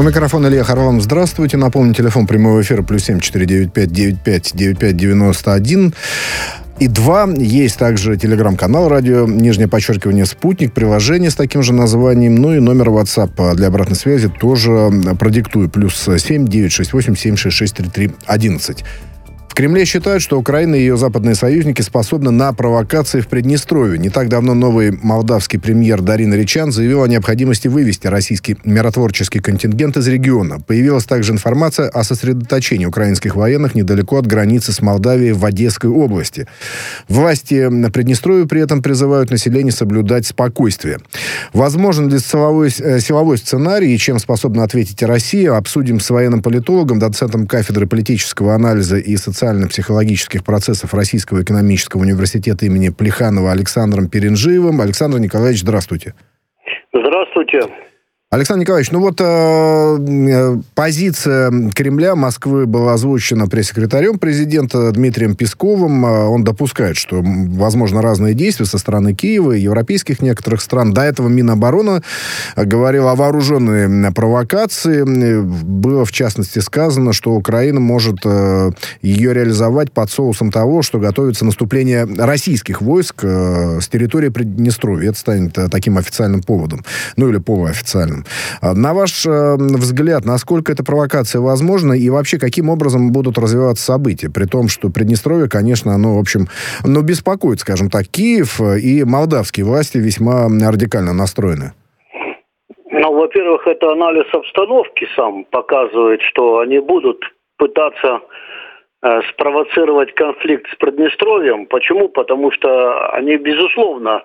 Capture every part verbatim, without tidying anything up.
У микрофона Илья Харламов. Здравствуйте. Напомню, телефон прямого эфира плюс семь четыре девять пять девять пять девять пять девяносто один и два. Есть также телеграм-канал радио, нижнее подчеркивание «Спутник», приложение с таким же названием. Ну и номер WhatsApp для обратной связи тоже продиктую. Плюс семь девять шесть восемь семь шесть шесть три три одиннадцать. В Кремле считают, что Украина и ее западные союзники способны на провокации в Приднестровье. Не так давно новый молдавский премьер Дарина Ричан заявил о необходимости вывести российский миротворческий контингент из региона. Появилась также информация о сосредоточении украинских военных недалеко от границы с Молдавией в Одесской области. Власти на Приднестровье при этом призывают население соблюдать спокойствие. Возможен ли силовой, силовой сценарий и чем способна ответить Россия, обсудим с военным политологом, доцентом кафедры политического анализа и социального социально-психологических процессов Российского экономического университета имени Плеханова Александром Перенжиевым. Александр Николаевич, здравствуйте. Здравствуйте. Александр Николаевич, ну вот э, позиция Кремля, Москвы была озвучена пресс-секретарем президента Дмитрием Песковым. Он допускает, что возможно разные действия со стороны Киева и европейских некоторых стран. До этого Минобороны говорил о вооруженной провокации. Было, в частности, сказано, что Украина может э, ее реализовать под соусом того, что готовится наступление российских войск э, с территории Приднестровья. Это станет э, таким официальным поводом. Ну или полуофициальным. На ваш э, взгляд, насколько эта провокация возможна и вообще каким образом будут развиваться события? При том, что Приднестровье, конечно, оно, в общем, ну, беспокоит, скажем так, Киев, и молдавские власти весьма радикально настроены. Ну, во-первых, это анализ обстановки сам показывает, что они будут пытаться э, спровоцировать конфликт с Приднестровьем. Почему? Потому что они, безусловно,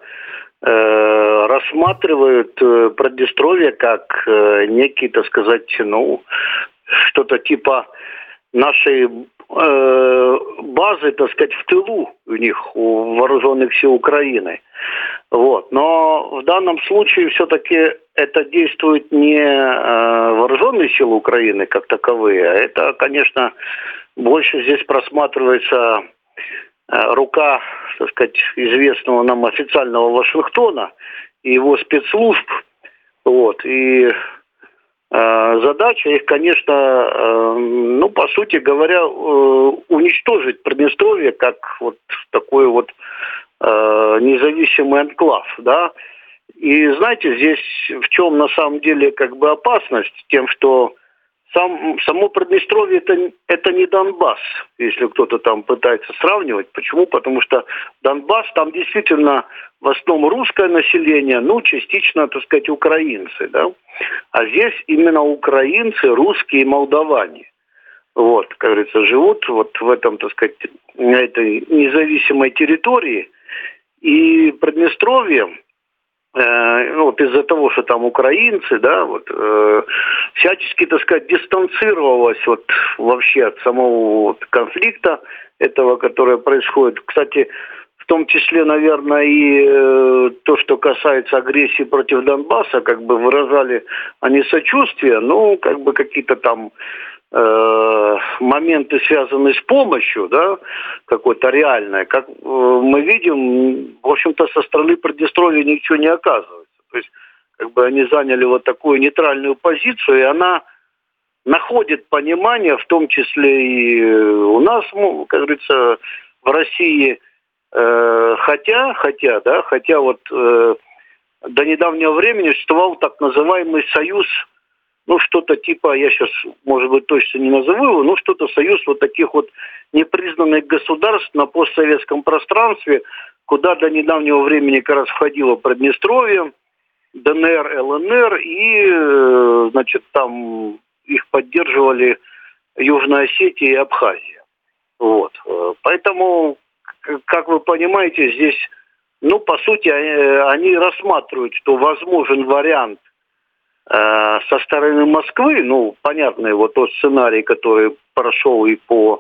рассматривают Приднестровье как некий, так сказать, ну, что-то типа нашей э, базы, так сказать, в тылу у них, у вооруженных сил Украины. Вот. Но в данном случае все-таки это действует не э, вооруженные силы Украины как таковые, а это, конечно, больше здесь просматривается рука, так сказать, известного нам официального Вашингтона и его спецслужб. Вот. И э, задача их, конечно, э, ну, по сути говоря, э, уничтожить Приднестровье как вот такой вот э, независимый анклав, да. И знаете, здесь в чем на самом деле как бы опасность? Тем, что Сам, само Приднестровье это, это не Донбасс, если кто-то там пытается сравнивать. Почему? Потому что Донбасс, там действительно в основном русское население, ну, частично, так сказать, украинцы, да. А здесь именно украинцы, русские и молдаване. Вот, как говорится, живут вот в этом, так сказать, на этой независимой территории. И Приднестровье, ну, вот из-за того, что там украинцы, да, вот, э, всячески, так сказать, дистанцировалась вот вообще от самого вот конфликта этого, который происходит. Кстати, в том числе, наверное, и э, то, что касается агрессии против Донбасса, как бы выражали они сочувствие, ну, как бы какие-то там э, моменты, связанные с помощью, да, какой-то реальной, как э, мы видим, в общем-то, со стороны Приднестровья ничего не оказывается. То есть, как бы они заняли вот такую нейтральную позицию, и она находит понимание, в том числе и у нас, ну, как говорится, в России, э, хотя, хотя, да, хотя вот э, до недавнего времени существовал так называемый союз, ну, что-то типа, я сейчас, может быть, точно не назову его, ну, что-то союз вот таких вот непризнанных государств на постсоветском пространстве, куда до недавнего времени как раз входило Приднестровье, ДНР, ЛНР, и, значит, там их поддерживали Южная Осетия и Абхазия. Вот. Поэтому, как вы понимаете, здесь, ну, по сути, они рассматривают, что возможен вариант со стороны Москвы, ну, понятно, вот тот сценарий, который прошел и по,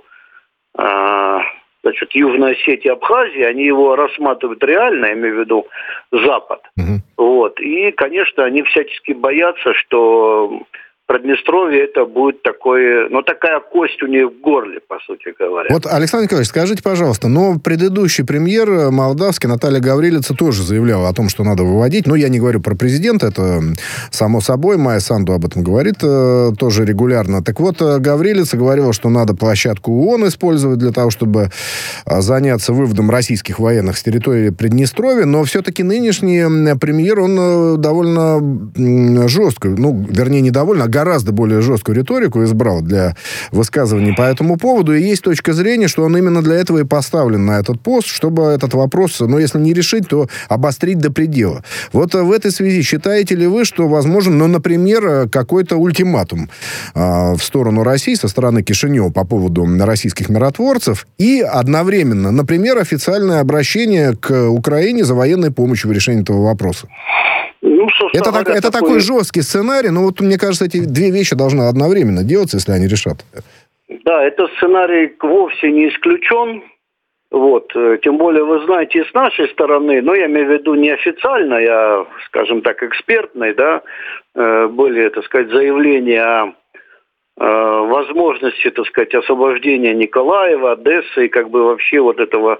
значит, Южной Осетии, Абхазии, они его рассматривают реально, я имею в виду Запад. Mm-hmm. Вот. И, конечно, они всячески боятся, что Приднестровье это будет такое, ну, такая кость у них в горле, по сути говоря. Вот, Александр Николаевич, скажите, пожалуйста, но предыдущий премьер молдавский Наталья Гаврилица тоже заявляла о том, что надо выводить. Ну, я не говорю про президента, это само собой. Майя Санду об этом говорит э, тоже регулярно. Так вот, Гаврилица говорила, что надо площадку ООН использовать для того, чтобы заняться выводом российских военных с территории Приднестровья. Но все-таки нынешний премьер, он довольно жесткую, ну, вернее, не довольно, а гораздо более жесткую риторику избрал для высказываний по этому поводу. И есть точка зрения, что он именно для этого и поставлен на этот пост, чтобы этот вопрос, ну, если не решить, то обострить до предела. Вот в этой связи считаете ли вы, что возможен, ну, например, какой-то ультиматум э, в сторону России со стороны Кишинева по поводу российских миротворцев и одновременно, например, официальное обращение к Украине за военной помощью в решении этого вопроса? Ну, это так, это такой... такой жесткий сценарий, но вот мне кажется, эти две вещи должны одновременно делаться, если они решат. Да, этот сценарий вовсе не исключен. Вот. Тем более, вы знаете, и с нашей стороны, ну, я имею в виду неофициально, я, скажем так, экспертной, да, были, так сказать, заявления о возможности, так сказать, освобождения Николаева, Одессы и как бы вообще вот этого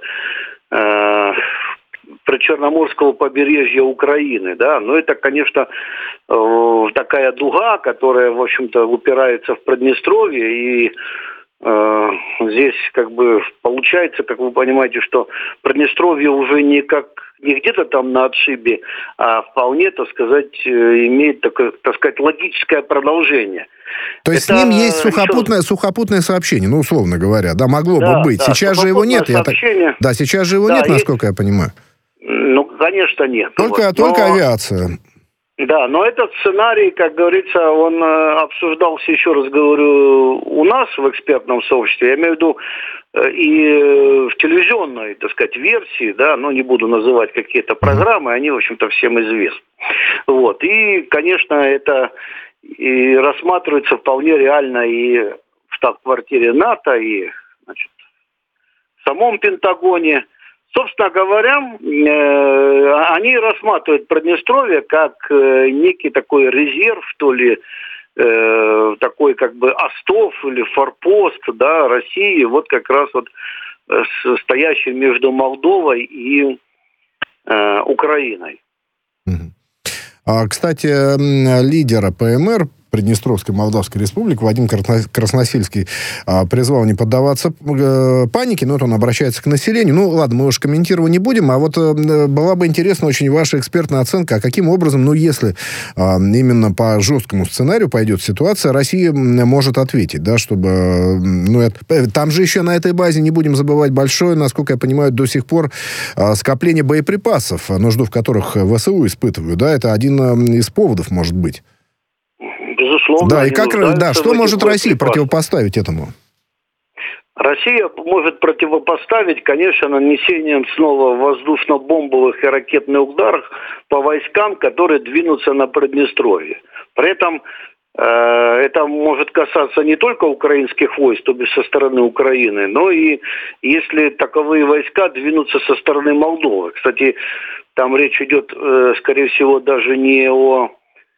причерноморского побережья Украины, да, но это, конечно, э, такая дуга, которая, в общем-то, упирается в Приднестровье, и э, здесь, как бы, получается, как вы понимаете, что Приднестровье уже не как не где-то там на отшибе, а вполне, так сказать, имеет, так, так сказать, логическое продолжение. То есть это с ним есть сухопутное, еще... сухопутное сообщение, ну, условно говоря, да, могло да, бы быть. Да, сейчас же его нет. Я так... Да, сейчас же его да, нет, есть... насколько я понимаю. Ну, конечно, нет. Только, вот. только но, авиация. Да, но этот сценарий, как говорится, он э, обсуждался, еще раз говорю, у нас в экспертном сообществе. Я имею в виду э, и в телевизионной, так сказать, версии, да, но не буду называть какие-то программы, они, в общем-то, всем известны. Вот. И, конечно, это и рассматривается вполне реально и в штаб-квартире НАТО, и, значит, в самом Пентагоне. Собственно говоря, э, они рассматривают Приднестровье как э, некий такой резерв, что ли, э, такой как бы остов или форпост, да, России, вот как раз вот э, стоящий между Молдовой и э, Украиной. А, кстати, лидера ПМР Приднестровской Молдавской Республики Вадим Красносельский а, призвал не поддаваться э, панике, но вот он обращается к населению. Ну, ладно, мы уж комментировать не будем, а вот э, была бы интересна очень ваша экспертная оценка, а каким образом, ну, если э, именно по жесткому сценарию пойдет ситуация, Россия может ответить, да, чтобы... Э, ну, это, там же еще на этой базе, не будем забывать, большое, насколько я понимаю, до сих пор э, скопление боеприпасов, нужду в которых ВСУ испытывают, да, это один э, из поводов может быть. Безусловно. Да, и как, да, что может Россия противопоставить этому? Россия может противопоставить, конечно, нанесением снова воздушно-бомбовых и ракетных ударов по войскам, которые двинутся на Приднестровье. При этом э, это может касаться не только украинских войск, то есть со стороны Украины, но и если таковые войска двинутся со стороны Молдовы. Кстати, там речь идет, э, скорее всего, даже не о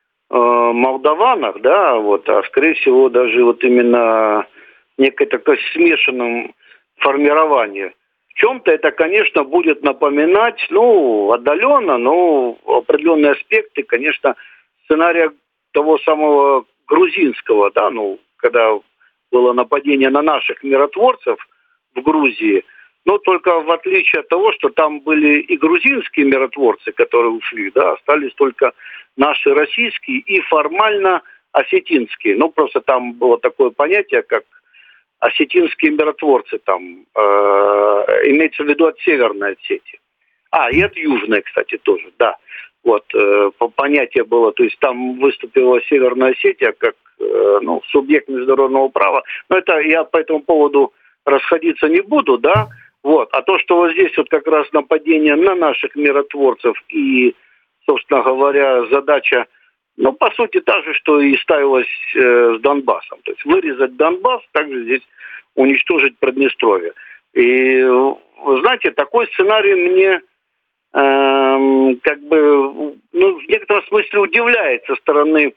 молдаванах, да, вот, а скорее всего даже вот именно некое такое смешанном формировании. В чем-то это, конечно, будет напоминать, ну, отдаленно, но определенные аспекты, конечно, сценария того самого грузинского, да, ну, когда было нападение на наших миротворцев в Грузии, но только в отличие от того, что там были и грузинские миротворцы, которые ушли, да, остались только наши российские и формально осетинские. Ну, просто там было такое понятие, как осетинские миротворцы, там, э, имеется в виду от Северной Осетии. А, и от Южной, кстати, тоже, да. Вот, э, понятие было, то есть там выступила Северная Осетия как, э, ну, субъект международного права. Но это я по этому поводу расходиться не буду, да. Вот, а то, что вот здесь вот как раз нападение на наших миротворцев и, собственно говоря, задача, ну, по сути, та же, что и ставилась э, с Донбассом. То есть вырезать Донбасс, также здесь уничтожить Приднестровье. И, вы знаете, такой сценарий мне э, как бы, ну, в некотором смысле удивляет со стороны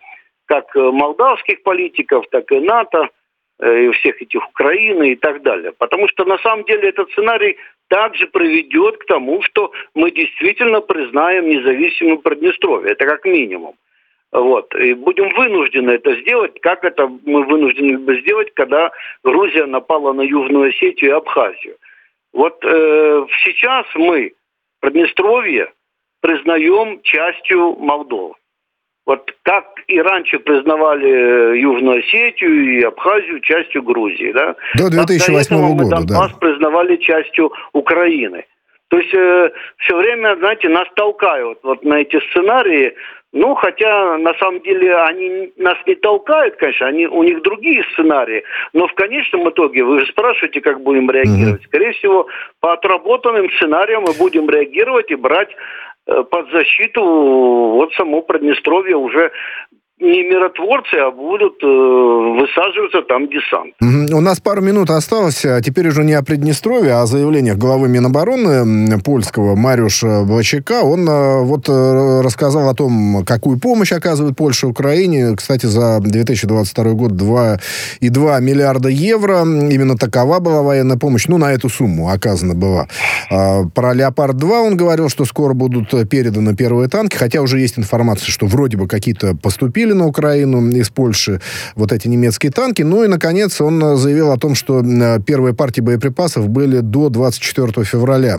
как молдавских политиков, так и НАТО, и всех этих Украины и так далее. Потому что на самом деле этот сценарий также приведет к тому, что мы действительно признаем независимым Приднестровье. Это как минимум. Вот. И будем вынуждены это сделать, как это мы вынуждены сделать, когда Грузия напала на Южную Осетию и Абхазию. Вот э, сейчас мы Приднестровье признаем частью Молдовы. Вот как и раньше признавали Южную Осетию и Абхазию частью Грузии, да? До две тысячи восьмого года, мы Донбасс да. признавали частью Украины. То есть э, все время, знаете, нас толкают вот на эти сценарии. Ну, хотя, на самом деле, они нас не толкают, конечно, они, у них другие сценарии. Но в конечном итоге, вы же спрашиваете, как будем реагировать. Mm-hmm. Скорее всего, по отработанным сценариям мы будем реагировать и брать под защиту вот само Приднестровье уже не миротворцы, а будут э, высаживаться там десант. У нас пару минут осталось, а теперь уже не о Приднестровье, а о заявлениях главы Минобороны польского Мариуша Блащака. Он э, вот э, рассказал о том, какую помощь оказывает Польша Украине. Кстати, за две тысячи двадцать второй год два и два миллиарда евро. Именно такова была военная помощь. Ну, на эту сумму оказана была. А, про «Леопард-два» он говорил, что скоро будут переданы первые танки, хотя уже есть информация, что вроде бы какие-то поступили на Украину из Польши вот эти немецкие танки. Ну и, наконец, он заявил о том, что первые партии боеприпасов были до двадцать четвёртого февраля.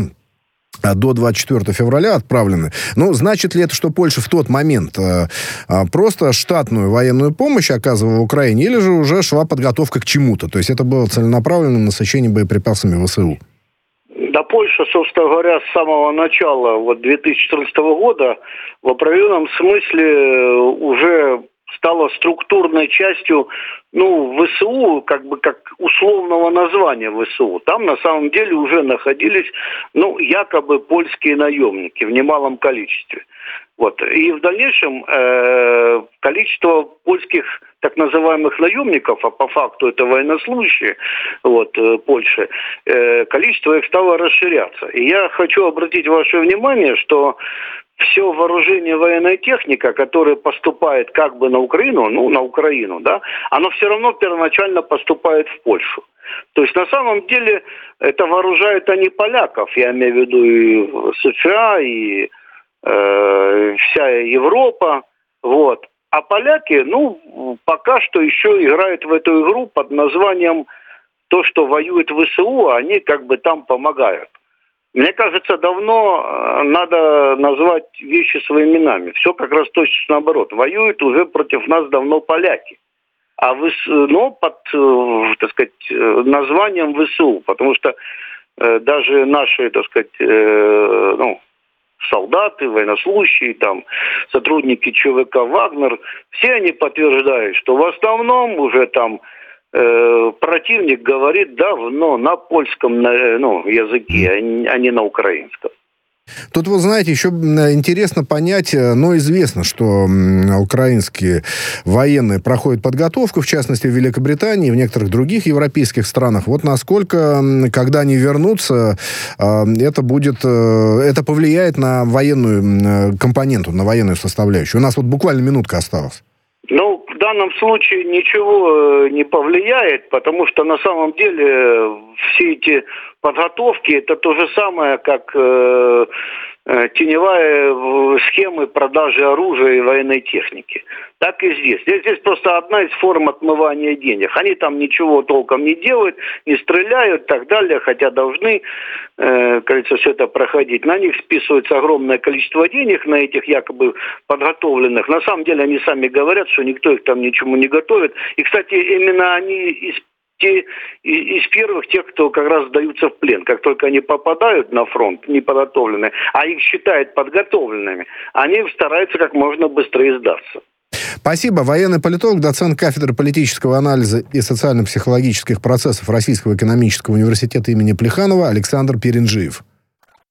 До двадцать четвёртого февраля отправлены. Ну, значит ли это, что Польша в тот момент э, просто штатную военную помощь оказывала Украине, или же уже шла подготовка к чему-то? То есть это было целенаправленное насыщение боеприпасами ВСУ? Да, Польша, собственно говоря, с самого начала вот, две тысячи четырнадцатого года в определенном смысле уже стала структурной частью, ну, ВСУ, как бы как условного названия ВСУ. Там на самом деле уже находились, ну, якобы польские наемники в немалом количестве. Вот. И в дальнейшем э, количество польских так называемых наемников, а по факту это военнослужащие вот, э, Польши, э, количество их стало расширяться. И я хочу обратить ваше внимание, что все вооружение, военная техника, которая поступает как бы на Украину, ну, на Украину, да, оно все равно первоначально поступает в Польшу. То есть, на самом деле, это вооружают они поляков, я имею в виду и США, и э, вся Европа, вот. А поляки, ну, пока что еще играют в эту игру под названием то, что воюет ВСУ, они как бы там помогают. Мне кажется, давно надо назвать вещи своими именами. Все как раз точно наоборот. Воюют уже против нас давно поляки. А ВС... но под, так сказать, названием ВСУ. Потому что э, даже наши, так сказать, э, ну, солдаты, военнослужащие, там, сотрудники ЧВК «Вагнер», все они подтверждают, что в основном уже там противник говорит давно на польском ну, языке, а не на украинском. Тут, вы знаете, еще интересно понять, но известно, что украинские военные проходят подготовку, в частности, в Великобритании и в некоторых других европейских странах. Вот насколько, когда они вернутся, это будет, это повлияет на военную компоненту, на военную составляющую. У нас вот буквально минутка осталась. Ну, в данном случае ничего не повлияет, потому что на самом деле все эти подготовки это то же самое, как э, теневая схемы продажи оружия и военной техники. Так и здесь. Здесь. Здесь просто одна из форм отмывания денег. Они там ничего толком не делают, не стреляют и так далее, хотя должны, э, кажется, все это проходить. На них списывается огромное количество денег, на этих якобы подготовленных. На самом деле они сами говорят, что никто их там ничему не готовит. И, кстати, именно они из Те, из первых, тех, кто как раз сдаются в плен. Как только они попадают на фронт, неподготовленные, а их считают подготовленными, они стараются как можно быстрее сдаться. Спасибо. Военный политолог, доцент кафедры политического анализа и социально-психологических процессов Российского экономического университета имени Плеханова Александр Перенджиев.